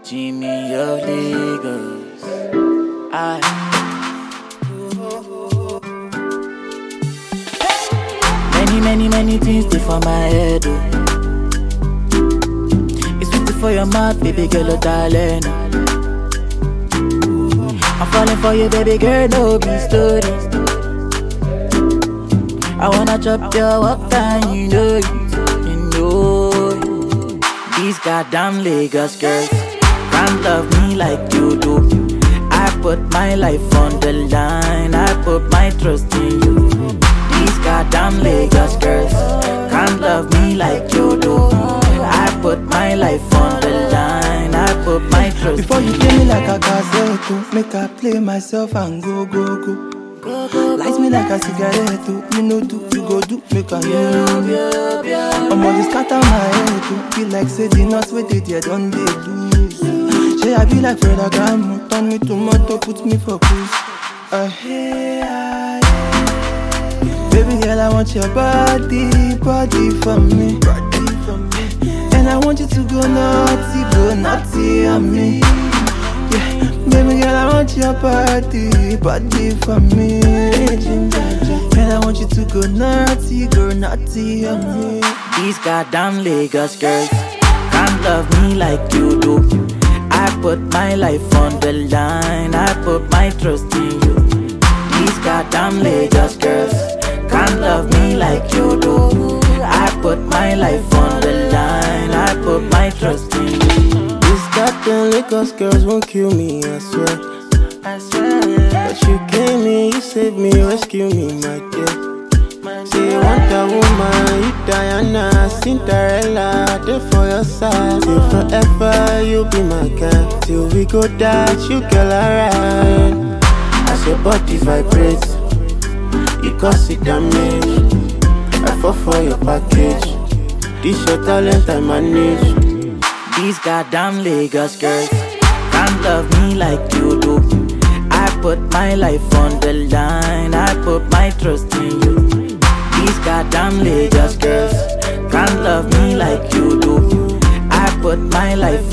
Jimmy of Lagos. Many things stay for my head. Oh. It's sweet for your mouth, baby girl, oh darling. I'm falling for you, baby girl, no be story. I wanna chop your walk and you know it. These goddamn Lagos girls can't love me like you do. I put my life on the line, I put my trust in you. These goddamn Lagos girls can't love me like you do. I put my life on the line, I put my trust Before in you play me like a cassette, make I play myself and go. Lights me like a cigarette, you know do, you go do, make a I'm always scatter my head, feel like say the nuts with it, yeah, don't they lose. Say I be like Ferragamo, turn me to moto, put me for push. Baby girl, I want your body for me. And I want you to go naughty on me. Yeah, baby girl, I want your body for me. And I want you to go naughty on me. These goddamn Lagos girls can't love me like you do. I put my life on the line, I put my trust in you. These goddamn Lagos girls can't love me like you do. I put my life on the line, I put my trust in you. These goddamn Lagos girls won't kill me, I swear. But you came in, you saved me, rescue me, my dear. Say you want a woman, you Diana, Cinderella, there for your side. Till forever you be my girl, till we go die, you girl alright. As your body vibrates, you cause it damage. I fall for your package, this your talent I manage. These goddamn Lagos girls can't love me like you do. I put my life on the line, I put my trust in you. These goddamn Lagos girls can't love me like you do. I put my life